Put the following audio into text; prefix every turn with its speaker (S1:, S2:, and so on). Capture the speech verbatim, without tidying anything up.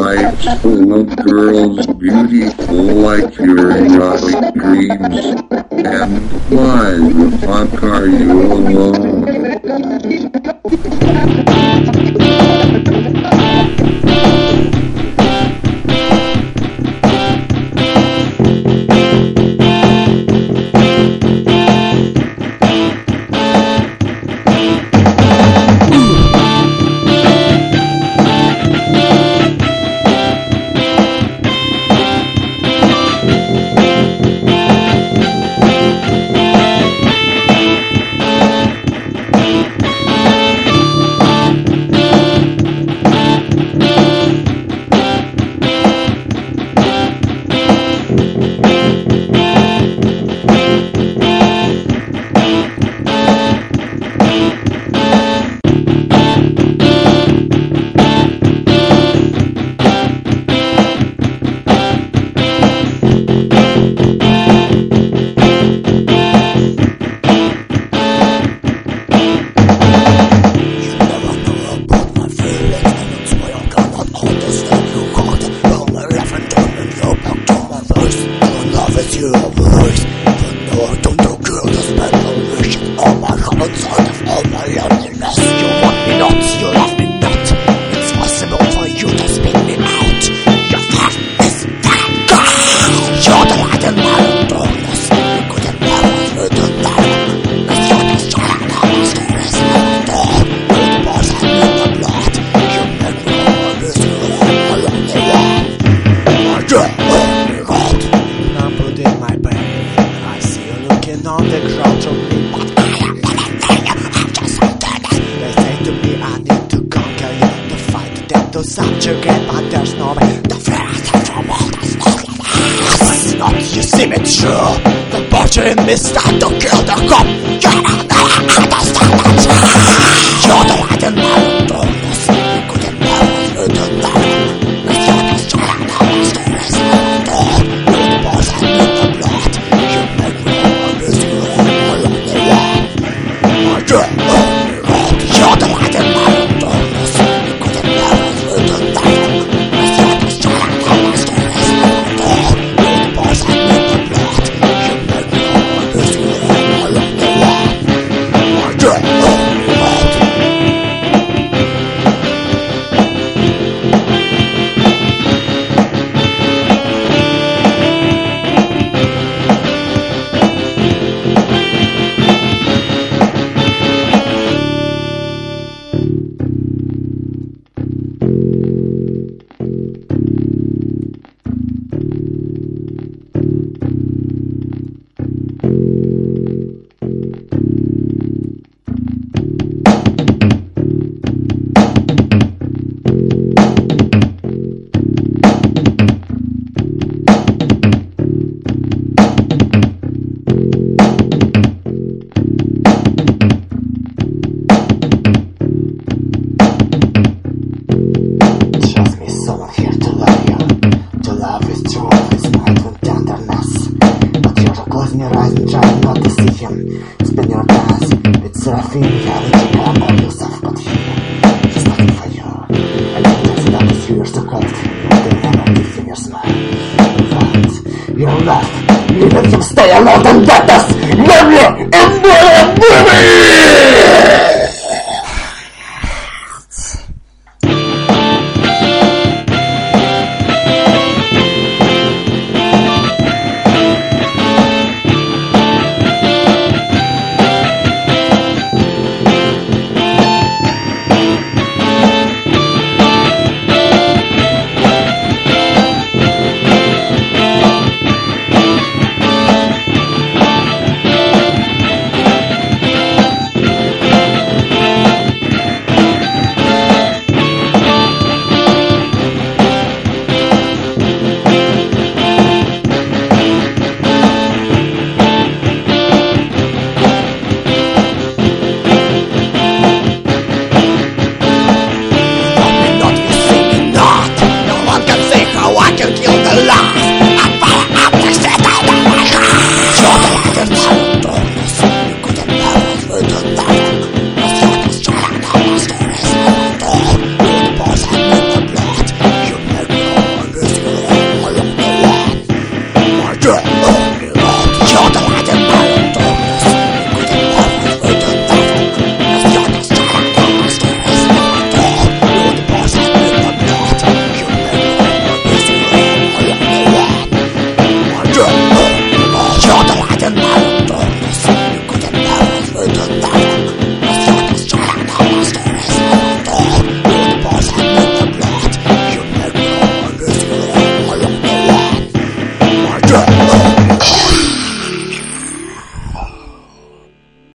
S1: Life's full of girls beautiful like your erotic dreams. And why the fuck are you alone?
S2: Subjugate, but there's no way to free us from all this nonsense. Not you seem it true. The butcher in me start to kill the cop. You don't understand that. You're the light in my darkness. You couldn't never learn to know. The sun is trying to master his own door. You're the poison in the blood. You make me always feel alone in the world. I do only God. You're the light in my darkness. You couldn't never learn to know. The sun is trying to master his own door. You're the poison in the blood. You make me always feel alone in the world. I do only God.
S3: Trust me, someone here to love you. To love is true, it's might with tenderness. But you're to close your eyes and try not to see him. Spin your dance with Seraphim, reality, come all yourself but him. He's looking for you. And you think that is you, you're so cold. They never give him your smile. But you're left. You let him stay alone and get us. Love you and never